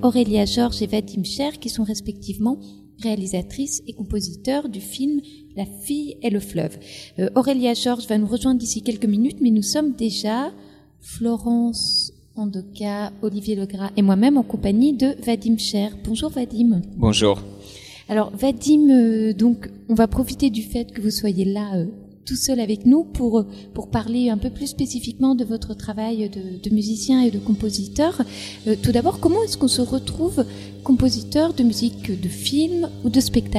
Aurélia Georges et Vadim Cher, qui sont respectivement réalisatrices et compositeurs du film La fille et le fleuve. Aurélia Georges va nous rejoindre d'ici quelques minutes, mais nous sommes déjà, Florence Andoka, Olivier Legras et moi-même, en compagnie de Vadim Cher. Bonjour Vadim. Bonjour. Alors Vadim, donc on va profiter du fait que vous soyez là tout seul avec nous pour parler un peu plus spécifiquement de votre travail de musicien et de compositeur. Tout d'abord, comment est-ce qu'on se retrouve compositeur de musique de film ou de spectacle ?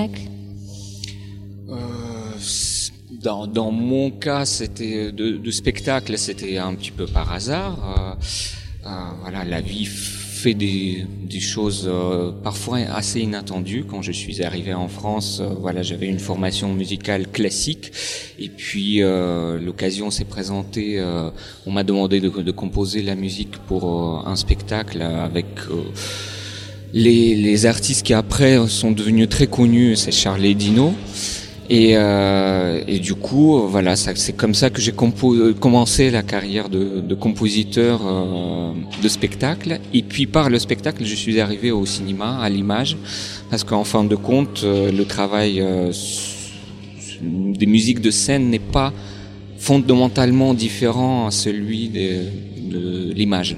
Dans mon cas, c'était de spectacle, c'était un petit peu par hasard. Voilà, la vie fait des choses parfois assez inattendues. Quand je suis arrivé en France, voilà, j'avais une formation musicale classique, et puis l'occasion s'est présentée. On m'a demandé de composer la musique pour un spectacle avec les artistes qui après sont devenus très connus. C'est Charlie et Dino. Et du coup, voilà, c'est comme ça que j'ai commencé la carrière de compositeur de spectacle. Et puis par le spectacle, je suis arrivé au cinéma, à l'image, parce qu'en fin de compte, le travail des musiques de scène n'est pas fondamentalement différent à celui de l'image.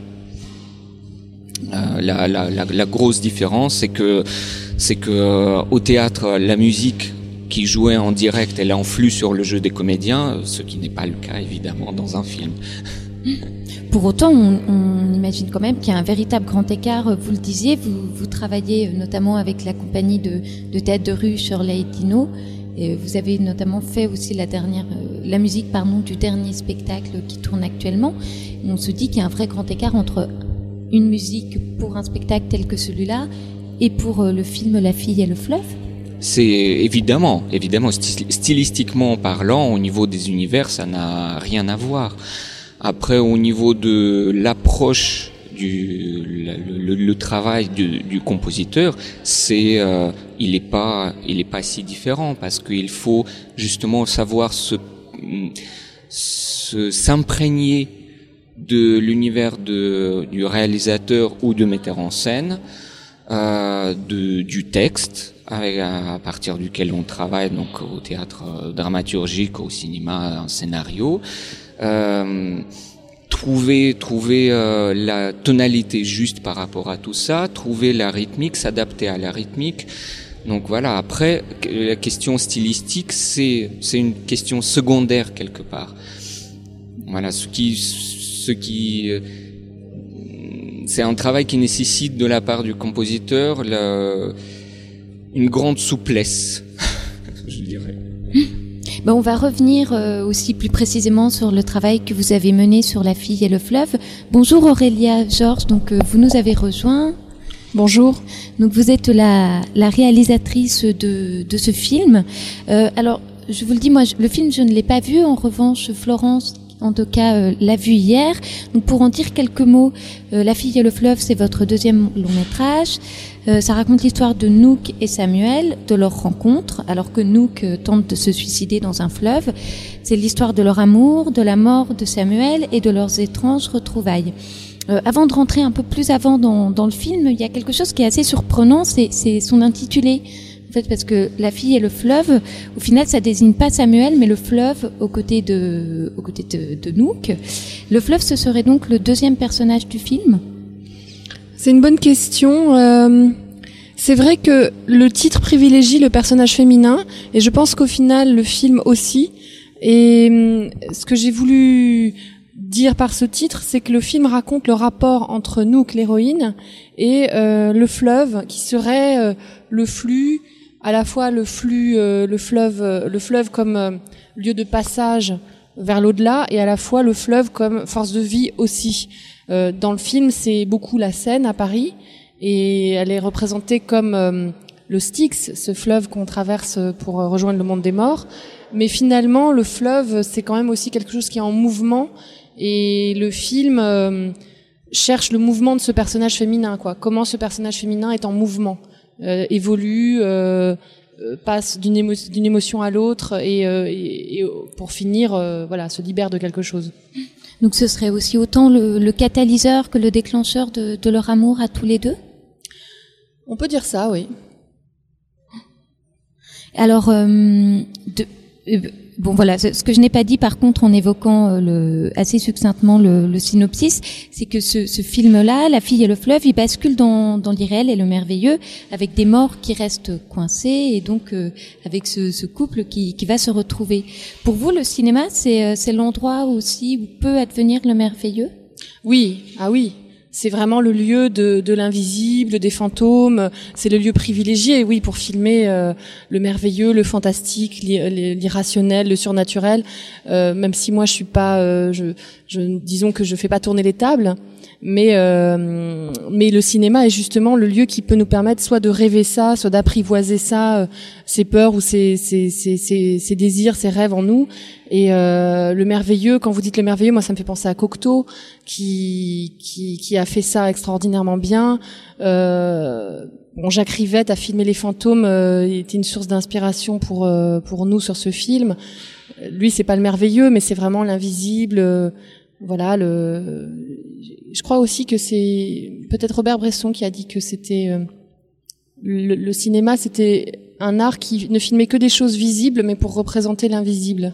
La grosse différence, c'est que au théâtre, la musique qui jouait en direct, elle influe sur le jeu des comédiens, ce qui n'est pas le cas évidemment dans un film. Pour autant, on imagine quand même qu'il y a un véritable grand écart. Vous le disiez, vous travaillez notamment avec la compagnie de théâtre de rue Charlie et Dino. Et vous avez notamment fait aussi la musique du dernier spectacle qui tourne actuellement. Et on se dit qu'il y a un vrai grand écart entre une musique pour un spectacle tel que celui-là et pour le film La fille et le fleuve. C'est évidemment, stylistiquement parlant, au niveau des univers, ça n'a rien à voir. Après, au niveau de l'approche le travail du compositeur, il est pas si différent, parce qu'il faut justement savoir s'imprégner de l'univers du réalisateur ou du metteur en scène, du texte, à partir duquel on travaille, donc au théâtre dramaturgique, au cinéma, un scénario, trouver la tonalité juste par rapport à tout ça, trouver la rythmique, s'adapter à la rythmique. Donc voilà, après, la question stylistique, c'est une question secondaire quelque part. Voilà, c'est un travail qui nécessite de la part du compositeur une grande souplesse, je dirais. On va revenir aussi plus précisément sur le travail que vous avez mené sur La fille et le fleuve. Bonjour Aurélia Georges, donc vous nous avez rejoint. Bonjour. Donc vous êtes la réalisatrice de ce film. Alors je vous le dis, moi le film je ne l'ai pas vu. En revanche, Florence en tout cas l'a vu hier. Donc pour en dire quelques mots, La fille et le fleuve, c'est votre deuxième long métrage. Ça raconte l'histoire de Nouk et Samuel, de leur rencontre, alors que Nouk tente de se suicider dans un fleuve. C'est l'histoire de leur amour, de la mort de Samuel et de leurs étranges retrouvailles. Avant de rentrer un peu plus avant dans le film, il y a quelque chose qui est assez surprenant, c'est son intitulé. En fait, parce que La fille et le fleuve, au final, ça désigne pas Samuel, mais le fleuve aux côtés de Nouk. Le fleuve, ce serait donc le deuxième personnage du film ? C'est une bonne question. C'est vrai que le titre privilégie le personnage féminin, et je pense qu'au final, le film aussi. Et ce que j'ai voulu dire par ce titre, c'est que le film raconte le rapport entre Nouk, l'héroïne, et le fleuve, qui serait le flux, à la fois le fleuve comme lieu de passage vers l'au-delà, et à la fois le fleuve comme force de vie aussi. Dans le film, c'est beaucoup la Seine à Paris, et elle est représentée comme le Styx, ce fleuve qu'on traverse pour rejoindre le monde des morts. Mais finalement, le fleuve, c'est quand même aussi quelque chose qui est en mouvement, et le film cherche le mouvement de ce personnage féminin, quoi. Comment ce personnage féminin est en mouvement, évolue, passe d'une émotion à l'autre, et pour finir, se libère de quelque chose. Donc ce serait aussi autant le catalyseur que le déclencheur de leur amour à tous les deux ? On peut dire ça, oui. Alors, bon voilà, ce que je n'ai pas dit par contre en évoquant assez succinctement le synopsis, c'est que ce film-là, La fille et le fleuve, il bascule dans l'irréel et le merveilleux, avec des morts qui restent coincés et donc avec ce couple qui va se retrouver. Pour vous, le cinéma, c'est l'endroit aussi où peut advenir le merveilleux ? Oui, ah oui. C'est vraiment le lieu de l'invisible, des fantômes. C'est le lieu privilégié, oui, pour filmer le merveilleux, le fantastique, l'irrationnel, le surnaturel. Même si moi je suis pas, disons que je fais pas tourner les tables, mais le cinéma est justement le lieu qui peut nous permettre soit de rêver ça, soit d'apprivoiser ça, ses peurs ou ses désirs, ses rêves en nous. Et le merveilleux, quand vous dites le merveilleux, moi ça me fait penser à Cocteau qui a fait ça extraordinairement bien. Jacques Rivette a filmé les fantômes, il était une source d'inspiration pour nous sur ce film. Lui, c'est pas le merveilleux, mais c'est vraiment l'invisible. Voilà, je crois aussi que c'est peut-être Robert Bresson qui a dit que c'était le cinéma, c'était un art qui ne filmait que des choses visibles, mais pour représenter l'invisible.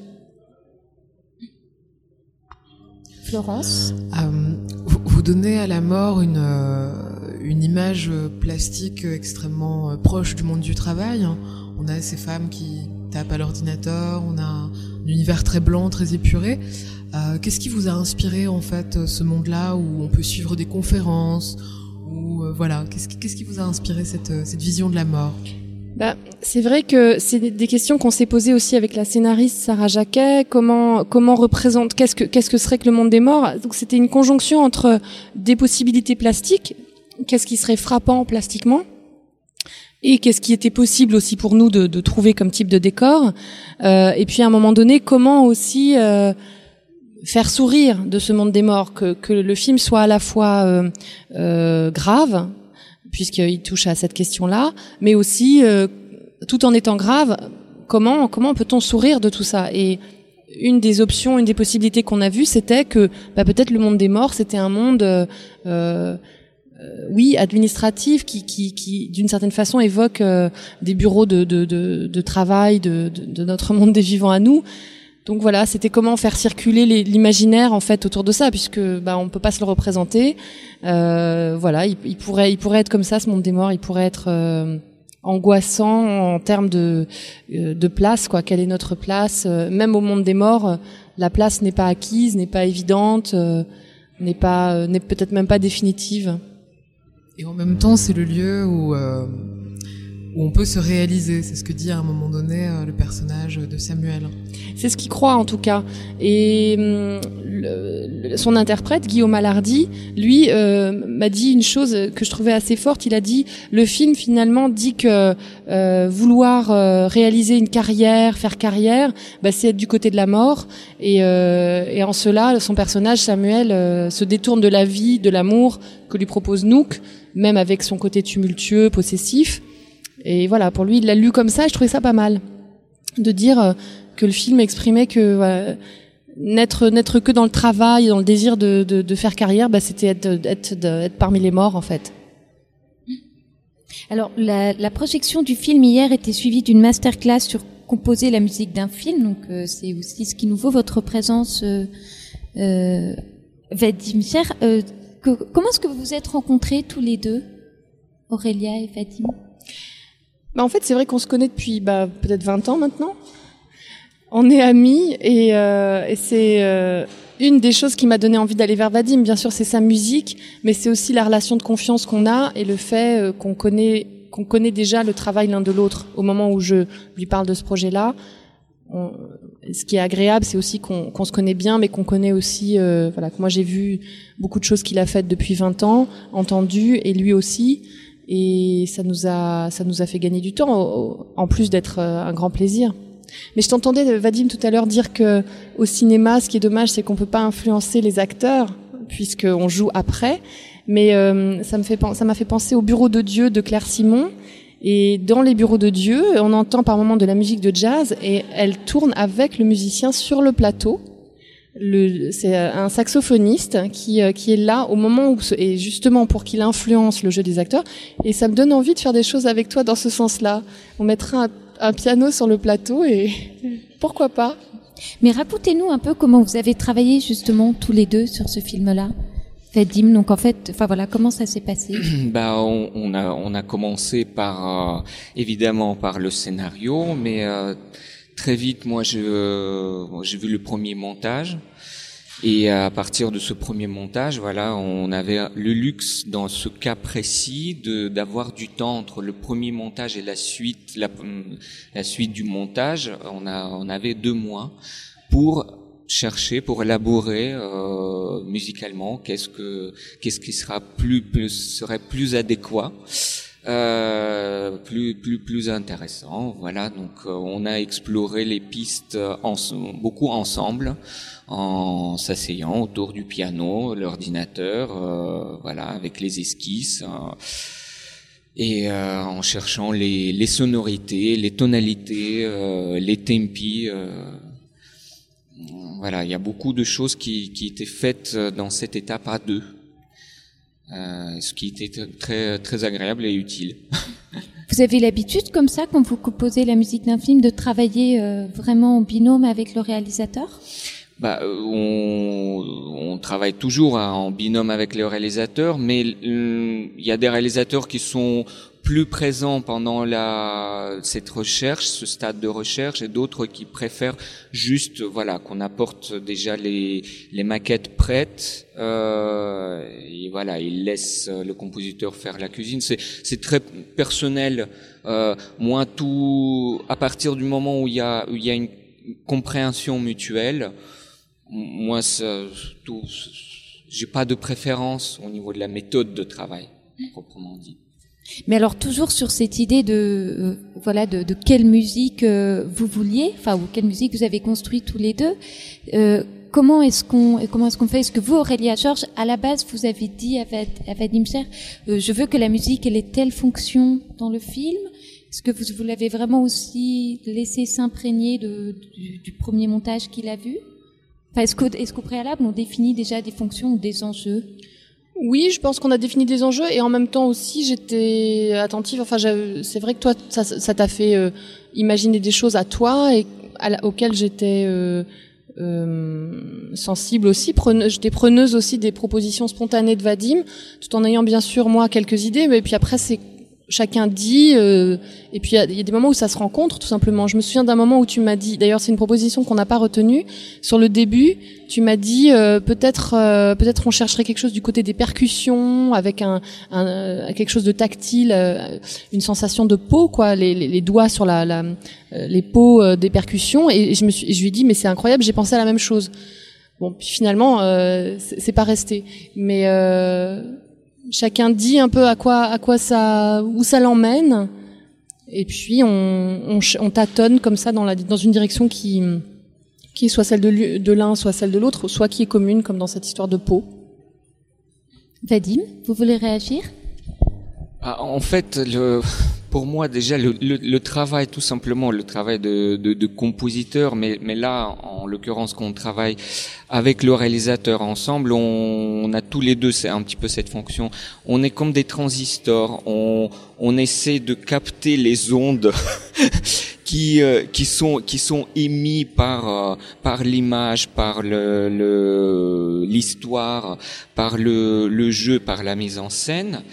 Florence, vous donnez à la mort une image plastique extrêmement proche du monde du travail. On a ces femmes qui tapent à l'ordinateur, on a un univers très blanc, très épuré. Qu'est-ce qui vous a inspiré en fait ce monde-là où on peut suivre des conférences, ou voilà, qu'est-ce qui vous a inspiré cette vision de la mort? C'est vrai que c'est des questions qu'on s'est posées aussi avec la scénariste Sarah Jacquet. Comment représente, qu'est-ce que serait que le monde des morts? Donc c'était une conjonction entre des possibilités plastiques, qu'est-ce qui serait frappant plastiquement, et qu'est-ce qui était possible aussi pour nous de trouver comme type de décor. Et puis à un moment donné, comment aussi faire sourire de ce monde des morts, que le film soit à la fois grave, puisqu'il touche à cette question-là, mais aussi, tout en étant grave, comment peut-on sourire de tout ça? Et une des options, une des possibilités qu'on a vues, c'était que peut-être le monde des morts, c'était un monde, administratif, qui d'une certaine façon évoque des bureaux de travail de notre monde des vivants à nous. Donc voilà, c'était comment faire circuler l'imaginaire en fait autour de ça, puisque on peut pas se le représenter. Voilà, il pourrait être comme ça, ce monde des morts. Il pourrait être angoissant en termes de place, quoi. Quelle est notre place? Même au monde des morts, la place n'est pas acquise, n'est pas évidente, n'est peut-être même pas définitive. Et en même temps, c'est le lieu où on peut se réaliser. C'est ce que dit à un moment donné le personnage de Samuel. C'est ce qu'il croit en tout cas. Et son interprète, Guillaume Alardi, lui m'a dit une chose que je trouvais assez forte. Il a dit, le film finalement dit que vouloir réaliser une carrière, faire carrière, c'est être du côté de la mort. Et en cela, son personnage, Samuel, se détourne de la vie, de l'amour que lui propose Nouk, même avec son côté tumultueux, possessif. Et voilà, pour lui, il l'a lu comme ça, et je trouvais ça pas mal. De dire que le film exprimait que n'être que dans le travail, dans le désir de faire carrière, c'était être parmi les morts, en fait. Alors, la projection du film hier était suivie d'une masterclass sur composer la musique d'un film, donc c'est aussi ce qui nous vaut votre présence, Vadim Cher. Comment est-ce que vous vous êtes rencontrés tous les deux, Aurélia et Vadim? En fait, c'est vrai qu'on se connaît depuis peut-être 20 ans maintenant. On est amis et c'est une des choses qui m'a donné envie d'aller vers Vadim. Bien sûr, c'est sa musique, mais c'est aussi la relation de confiance qu'on a et le fait qu'on connaît déjà le travail l'un de l'autre. Au moment où je lui parle de ce projet-là, ce qui est agréable, c'est aussi qu'on se connaît bien, mais qu'on connaît aussi, que moi j'ai vu beaucoup de choses qu'il a faites depuis 20 ans, entendues, et lui aussi. Et ça nous a fait gagner du temps, en plus d'être un grand plaisir. Mais je t'entendais, Vadim, tout à l'heure dire que au cinéma, ce qui est dommage, c'est qu'on peut pas influencer les acteurs, puisqu'on joue après. Mais ça m'a fait penser au Bureau de Dieu de Claire Simon. Et dans les bureaux de Dieu, on entend par moments de la musique de jazz, et elle tourne avec le musicien sur le plateau. c'est un saxophoniste qui est là au moment où et justement pour qu'il influence le jeu des acteurs. Et ça me donne envie de faire des choses avec toi dans ce sens-là. On mettra un piano sur le plateau et pourquoi pas. Mais racontez-nous un peu comment vous avez travaillé justement tous les deux sur ce film-là. Vadim, donc en fait, comment ça s'est passé? On a commencé par évidemment par le scénario, mais très vite, moi, j'ai vu le premier montage. Et à partir de ce premier montage, on avait le luxe, dans ce cas précis, d'avoir du temps entre le premier montage et la suite du montage. On avait 2 mois pour élaborer musicalement qu'est-ce qui serait plus adéquat. Plus intéressant. Voilà, donc on a exploré les pistes beaucoup ensemble, en s'asseyant autour du piano, l'ordinateur, avec les esquisses, et en cherchant les sonorités, les tonalités, les tempi. Il y a beaucoup de choses qui étaient faites dans cette étape à 2. Ce qui était très très agréable et utile. Vous avez l'habitude, comme ça, quand vous composez la musique d'un film, de travailler vraiment en binôme avec le réalisateur? On travaille toujours en binôme avec le réalisateur, mais il y a des réalisateurs qui sont plus présents pendant cette recherche, ce stade de recherche, et d'autres qui préfèrent juste, qu'on apporte déjà les maquettes prêtes, et ils laissent le compositeur faire la cuisine. C'est très personnel. Moi, tout, à partir du moment où il y a une compréhension mutuelle, moi, j'ai pas de préférence au niveau de la méthode de travail, proprement dit. Mais alors toujours sur cette idée de quelle musique vous vouliez, ou quelle musique vous avez construit tous les deux. Comment est-ce qu'on fait? Est-ce que vous, Aurélia Georges, à la base, vous avez dit à Vadim Cher, je veux que la musique elle ait telle fonction dans le film. Est-ce que vous l'avez vraiment aussi laissé s'imprégner du premier montage qu'il a vu? Est-ce qu'au préalable on définit déjà des fonctions ou des enjeux? Oui, je pense qu'on a défini des enjeux et en même temps aussi j'étais attentive. C'est vrai que toi, ça t'a fait imaginer des choses à toi et auxquelles j'étais sensible aussi. J'étais preneuse aussi des propositions spontanées de Vadim, tout en ayant bien sûr moi quelques idées. Mais puis après chacun dit, et puis il y a des moments où ça se rencontre tout simplement. Je me souviens d'un moment où tu m'as dit, d'ailleurs c'est une proposition qu'on n'a pas retenue, sur le début, tu m'as dit peut-être on chercherait quelque chose du côté des percussions, avec quelque chose de tactile, une sensation de peau, quoi, les doigts sur les peaux des percussions, et je lui ai dit mais c'est incroyable, j'ai pensé à la même chose. Bon, puis finalement c'est pas resté, mais chacun dit un peu où ça l'emmène, et puis on tâtonne comme ça dans une direction qui est soit celle de l'un, soit celle de l'autre, soit qui est commune, comme dans cette histoire de peau. Vadim, vous voulez réagir? En fait, pour moi déjà le travail, tout simplement le travail de compositeur, mais là en l'occurrence qu'on travaille avec le réalisateur ensemble, on a tous les deux, c'est un petit peu cette fonction. On est comme des transistors, on essaie de capter les ondes qui sont émis par l'image, par l'histoire, par le jeu, par la mise en scène.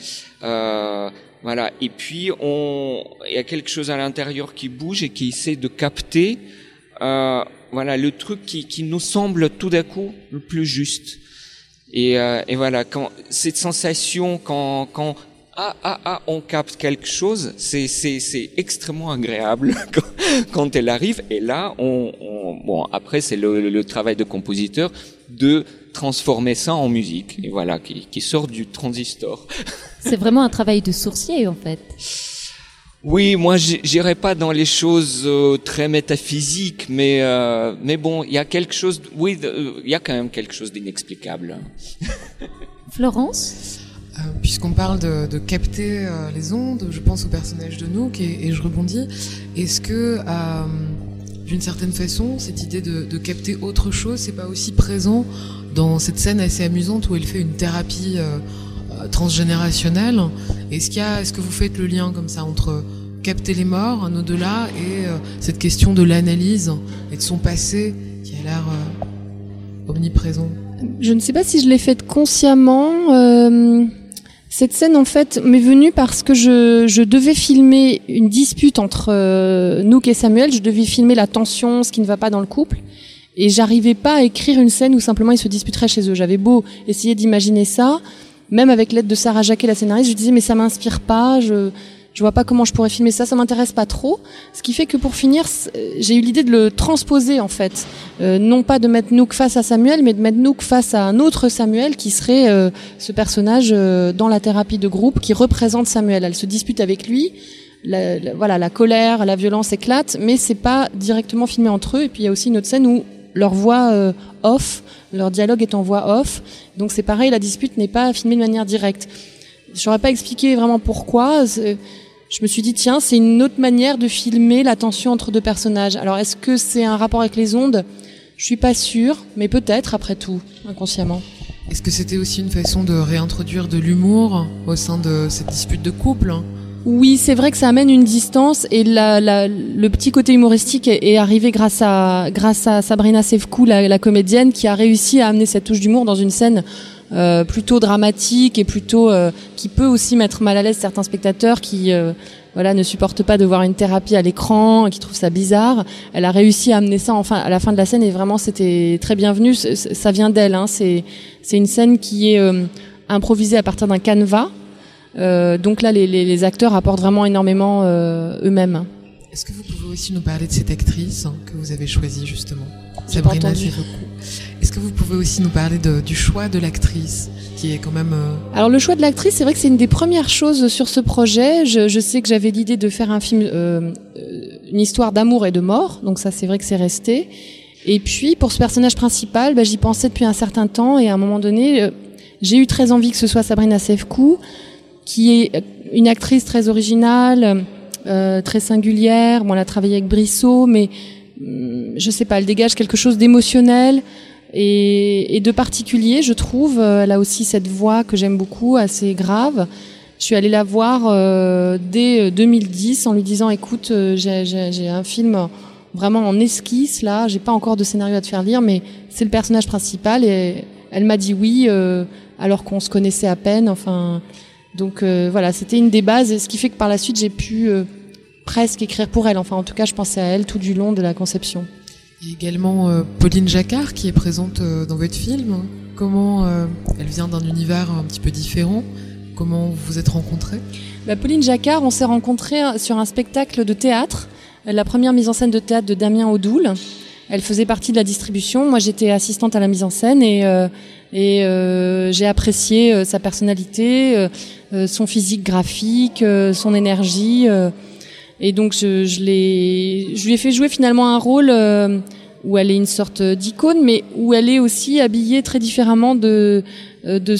Et puis il y a quelque chose à l'intérieur qui bouge et qui essaie de capter le truc qui nous semble tout d'un coup le plus juste. Et quand cette sensation quand on capte quelque chose, c'est extrêmement agréable quand elle arrive. Et là après c'est le travail de compositeur de transformer ça en musique, et qui sort du transistor. C'est vraiment un travail de sourcier, en fait. Oui, moi, j'irai pas dans les choses très métaphysiques, mais bon, il y a quelque chose. Oui, il y a quand même quelque chose d'inexplicable. Florence, puisqu'on parle de capter les ondes, je pense au personnage de Nook et je rebondis. Est-ce que d'une certaine façon, cette idée de capter autre chose, c'est pas aussi présent dans cette scène assez amusante où elle fait une thérapie transgénérationnelle. Est-ce que vous faites le lien comme ça entre capter les morts, un au-delà, et cette question de l'analyse et de son passé qui a l'air omniprésent? Je ne sais pas si je l'ai faite consciemment. Cette scène, en fait, m'est venue parce que je devais filmer une dispute entre Nouk et Samuel. Je devais filmer la tension, ce qui ne va pas dans le couple. Et j'arrivais pas à écrire une scène où simplement ils se disputeraient chez eux. J'avais beau essayer d'imaginer ça, même avec l'aide de Sarah Jacquet, la scénariste, je disais mais ça m'inspire pas, je vois pas comment je pourrais filmer ça m'intéresse pas trop. Ce qui fait que pour finir, j'ai eu l'idée de le transposer en fait. Non pas de mettre Nouk face à Samuel, mais de mettre Nouk face à un autre Samuel qui serait ce personnage dans la thérapie de groupe qui représente Samuel. Elle se dispute avec lui. La colère, la violence éclate, mais c'est pas directement filmé entre eux. Et puis il y a aussi une autre scène où leur voix off, leur dialogue est en voix off. Donc c'est pareil, la dispute n'est pas filmée de manière directe. Je n'aurais pas expliqué vraiment pourquoi. Je me suis dit, tiens, c'est une autre manière de filmer la tension entre deux personnages. Alors, est-ce que c'est un rapport avec les ondes ? Je suis pas sûre, mais peut-être, après tout, inconsciemment. Est-ce que c'était aussi une façon de réintroduire de l'humour au sein de cette dispute de couple ? Oui, c'est vrai que ça amène une distance et le petit côté humoristique est arrivé grâce à Sabrina Sefkou, la comédienne, qui a réussi à amener cette touche d'humour dans une scène plutôt dramatique et plutôt qui peut aussi mettre mal à l'aise certains spectateurs qui ne supportent pas de voir une thérapie à l'écran, qui trouvent ça bizarre. Elle a réussi à amener ça à la fin de la scène et vraiment c'était très bienvenu. Ça vient d'elle, hein. C'est une scène qui est improvisée à partir d'un canevas. Donc là, les acteurs apportent vraiment énormément eux-mêmes. Est-ce que vous pouvez aussi nous parler de cette actrice que vous avez choisie justement, Sabrina Sefkou? Est-ce que vous pouvez aussi nous parler du choix de l'actrice qui est quand même... Alors le choix de l'actrice, c'est vrai que c'est une des premières choses sur ce projet. Je sais que j'avais l'idée de faire un film, une histoire d'amour et de mort, donc ça c'est vrai que c'est resté. Et puis pour ce personnage principal, j'y pensais depuis un certain temps et à un moment donné, j'ai eu très envie que ce soit Sabrina Sefkou, qui est une actrice très originale, très singulière. Bon, elle a travaillé avec Brissot, mais je sais pas, elle dégage quelque chose d'émotionnel et de particulier, je trouve. Elle a aussi cette voix que j'aime beaucoup, assez grave. Je suis allée la voir dès 2010 en lui disant écoute, j'ai un film vraiment en esquisse là, j'ai pas encore de scénario à te faire lire, mais c'est le personnage principal. Et elle m'a dit oui, alors qu'on se connaissait à peine. Enfin, donc voilà, c'était une des bases, ce qui fait que par la suite j'ai pu presque écrire pour elle. Enfin, en tout cas, je pensais à elle tout du long de la conception. Il y a également Pauline Jacquard qui est présente dans votre film. Comment elle vient d'un univers un petit peu différent. Comment vous vous êtes rencontrés ? Pauline Jacquard, on s'est rencontrés sur un spectacle de théâtre, la première mise en scène de théâtre de Damien Audoul. Elle faisait partie de la distribution. Moi, j'étais assistante à la mise en scène et j'ai apprécié sa personnalité, son physique graphique, son énergie. Et donc je lui ai fait jouer finalement un rôle où elle est une sorte d'icône, mais où elle est aussi habillée très différemment de elle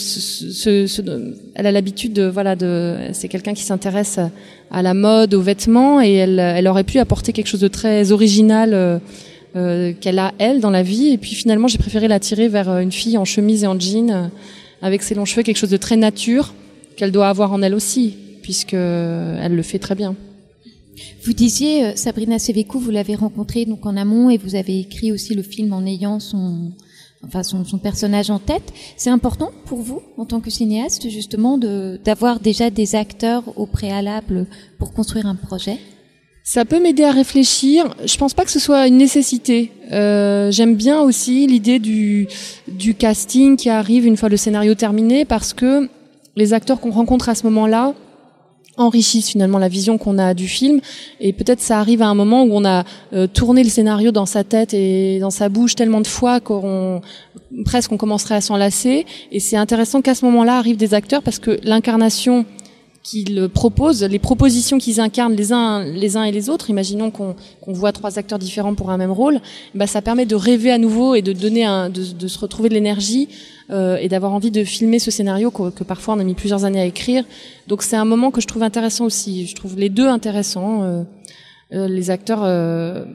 a l'habitude c'est quelqu'un qui s'intéresse à la mode, aux vêtements, et elle aurait pu apporter quelque chose de très original qu'elle a elle dans la vie. Et puis finalement j'ai préféré l'attirer vers une fille en chemise et en jean avec ses longs cheveux, quelque chose de très nature qu'elle doit avoir en elle aussi, puisque elle le fait très bien. Vous disiez, Sabrina Sefkou, vous l'avez rencontrée donc en amont et vous avez écrit aussi le film en ayant son personnage en tête. C'est important pour vous, en tant que cinéaste, justement, d'avoir déjà des acteurs au préalable pour construire un projet ? Ça peut m'aider à réfléchir. Je pense pas que ce soit une nécessité. J'aime bien aussi l'idée du casting qui arrive une fois le scénario terminé, parce que les acteurs qu'on rencontre à ce moment-là enrichissent finalement la vision qu'on a du film, et peut-être ça arrive à un moment où on a tourné le scénario dans sa tête et dans sa bouche tellement de fois qu'on commencerait à s'en lasser, et c'est intéressant qu'à ce moment-là arrivent des acteurs, parce que l'incarnation qu'ils proposent, les propositions qu'ils incarnent les uns et les autres, imaginons qu'on voit 3 acteurs différents pour un même rôle, ça permet de rêver à nouveau et de donner de se retrouver de l'énergie et d'avoir envie de filmer ce scénario que parfois on a mis plusieurs années à écrire. Donc c'est un moment que je trouve intéressant aussi. Je trouve les deux intéressants. Les acteurs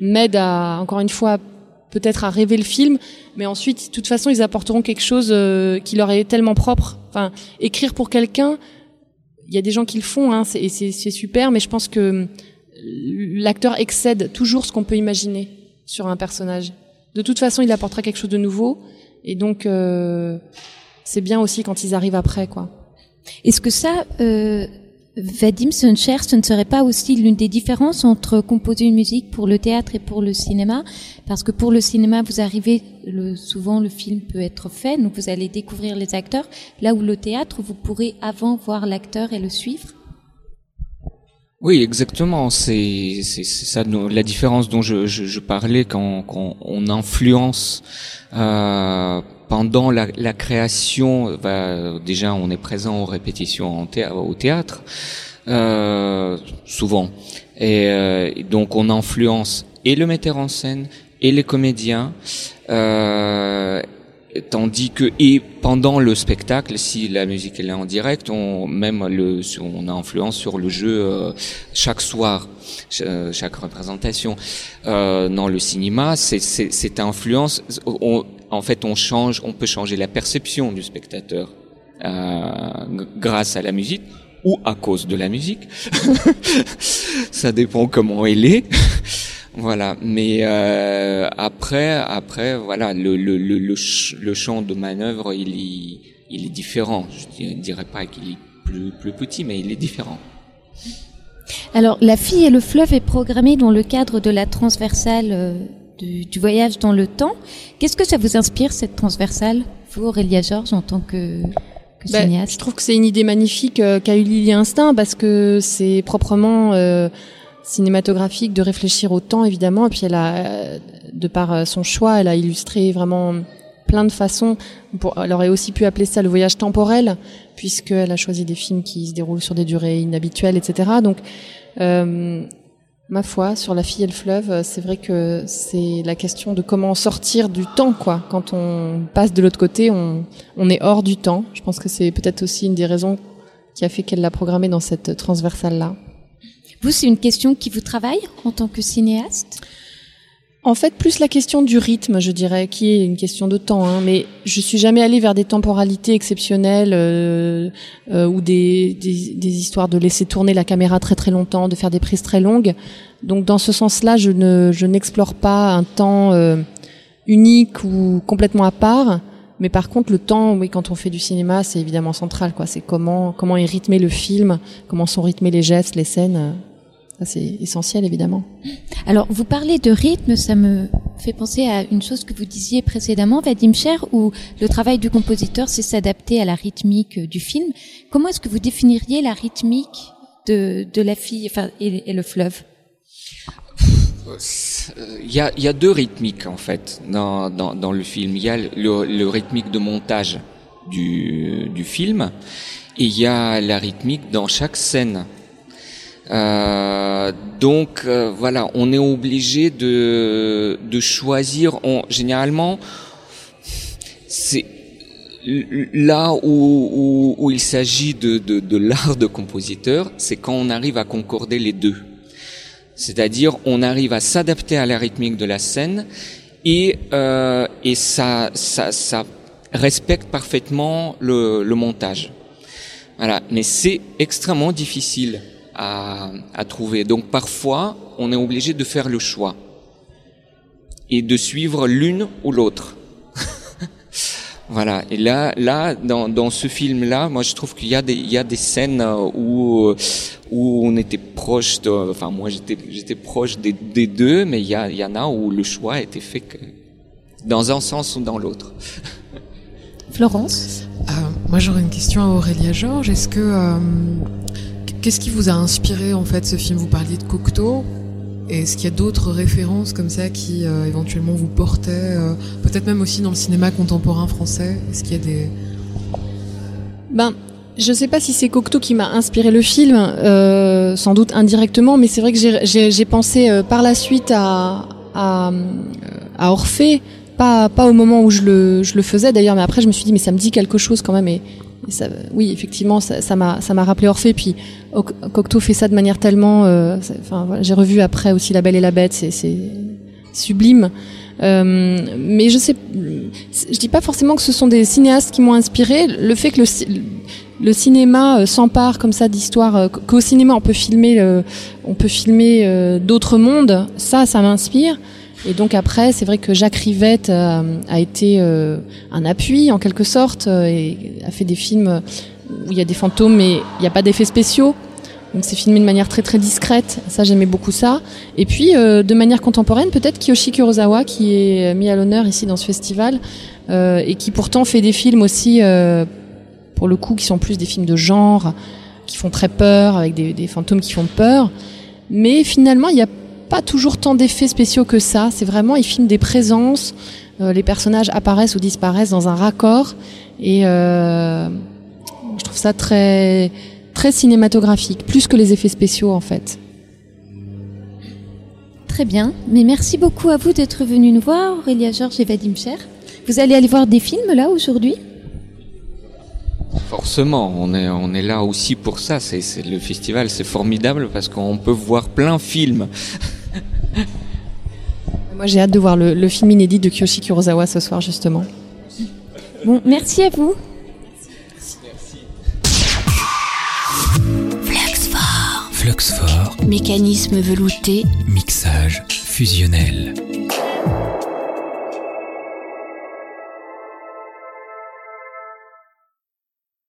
m'aident à, encore une fois, peut-être à rêver le film, mais ensuite, de toute façon, ils apporteront quelque chose qui leur est tellement propre. Enfin, écrire pour quelqu'un, il y a des gens qui le font, hein, c'est super, mais je pense que l'acteur excède toujours ce qu'on peut imaginer sur un personnage. De toute façon, il apportera quelque chose de nouveau, et donc c'est bien aussi quand ils arrivent après, quoi. Est-ce que ça, Vadim Seuncher, ce ne serait pas aussi l'une des différences entre composer une musique pour le théâtre et pour le cinéma? Parce que pour le cinéma, vous arrivez, souvent le film peut être fait, donc vous allez découvrir les acteurs, là où le théâtre, vous pourrez avant voir l'acteur et le suivre. Oui, exactement. C'est ça la différence dont je parlais quand on influence pendant la création. Déjà, on est présent aux répétitions au théâtre souvent, et donc on influence et le metteur en scène et les comédiens. Tandis que pendant le spectacle, si la musique elle est en direct, on a influence sur le jeu chaque soir, chaque représentation. Dans le cinéma, cette influence, en fait, on peut changer la perception du spectateur grâce à la musique ou à cause de la musique. Ça dépend comment elle est. Voilà, mais après voilà, le champ de manœuvre il est différent. Je dirais pas qu'il est plus petit, mais il est différent. Alors, La fille et le fleuve est programmée dans le cadre de la transversale du voyage dans le temps. Qu'est-ce que ça vous inspire, cette transversale, vous, Aurélia Georges, en tant que cinéaste? Je trouve que c'est une idée magnifique qu'a eu Lily Instinct, parce que c'est proprement cinématographique de réfléchir au temps, évidemment, et puis elle a, de par son choix, elle a illustré vraiment plein de façons. Elle aurait aussi pu appeler ça le voyage temporel, puisqu'elle a choisi des films qui se déroulent sur des durées inhabituelles, etc. Donc, ma foi, sur La fille et le fleuve, c'est vrai que c'est la question de comment sortir du temps, quoi. Quand on passe de l'autre côté, on est hors du temps. Je pense que c'est peut-être aussi une des raisons qui a fait qu'elle l'a programmée dans cette transversale-là. Vous, c'est une question qui vous travaille en tant que cinéaste? En fait, plus la question du rythme, je dirais, qui est une question de temps, hein, mais je suis jamais allée vers des temporalités exceptionnelles ou des histoires de laisser tourner la caméra très très longtemps, de faire des prises très longues. Donc dans ce sens-là, je n'explore pas un temps unique ou complètement à part. Mais par contre, le temps, oui, quand on fait du cinéma, c'est évidemment central, quoi. C'est comment est rythmé le film, comment sont rythmés les gestes, les scènes. Ça, c'est essentiel, évidemment. Alors, vous parlez de rythme, ça me fait penser à une chose que vous disiez précédemment, Vadim Cher, où le travail du compositeur, c'est s'adapter à la rythmique du film. Comment est-ce que vous définiriez la rythmique de La fille, enfin, et le fleuve? Il y a deux rythmiques, en fait, dans le film. Il y a le rythmique de montage du film, et il y a la rythmique dans chaque scène. Donc voilà, on est obligé de choisir. Généralement, c'est là où il s'agit de l'art de compositeur, c'est quand on arrive à concorder les deux. C'est-à-dire, on arrive à s'adapter à la rythmique de la scène et ça respecte parfaitement le montage. Voilà, mais c'est extrêmement difficile à trouver. Donc parfois, on est obligé de faire le choix et de suivre l'une ou l'autre. Voilà. Et là, dans ce film-là, moi, je trouve qu'il y a des scènes où on était proche enfin, moi, j'étais proche des deux, mais il y en a où le choix a été fait dans un sens ou dans l'autre. Florence? Moi, j'aurais une question à Aurélia Georges. Est-ce que qu'est-ce qui vous a inspiré, en fait, ce film? Vous parliez de Cocteau. Est-ce qu'il y a d'autres références comme ça qui éventuellement vous portaient, peut-être même aussi dans le cinéma contemporain français? Est-ce qu'il y a des... Je sais pas si c'est Cocteau qui m'a inspiré le film, sans doute indirectement, mais c'est vrai que j'ai pensé par la suite à Orphée, pas au moment où je le faisais d'ailleurs, mais après je me suis dit mais ça me dit quelque chose quand même, et ça, oui, effectivement, ça m'a rappelé Orphée. Puis Cocteau fait ça de manière tellement, voilà, j'ai revu après aussi La Belle et la Bête. C'est sublime. Mais je dis pas forcément que ce sont des cinéastes qui m'ont inspiré. Le fait que le cinéma s'empare comme ça d'histoires, qu'au cinéma on peut filmer d'autres mondes, ça m'inspire. Et donc après, c'est vrai que Jacques Rivette a été un appui en quelque sorte, et a fait des films où il y a des fantômes mais il n'y a pas d'effets spéciaux. Donc c'est filmé de manière très très discrète, ça j'aimais beaucoup ça. Et puis de manière contemporaine, peut-être Kiyoshi Kurosawa qui est mis à l'honneur ici dans ce festival et qui pourtant fait des films aussi, pour le coup, qui sont plus des films de genre, qui font très peur, avec des fantômes qui font peur. Mais finalement, il n'y a pas toujours tant d'effets spéciaux que ça. C'est vraiment, il filme des présences, les personnages apparaissent ou disparaissent dans un raccord. Et je trouve ça très très cinématographique, plus que les effets spéciaux en fait. Très bien, mais merci beaucoup à vous d'être venus nous voir, Aurélia Georges et Vadim Cher. Vous allez aller voir des films là aujourd'hui ? Forcément, on est là aussi pour ça. C'est le festival, c'est formidable parce qu'on peut voir plein de films. Moi j'ai hâte de voir le film inédit de Kiyoshi Kurosawa ce soir justement. Bon, merci à vous. Fluxfort, mécanisme velouté, mixage fusionnel.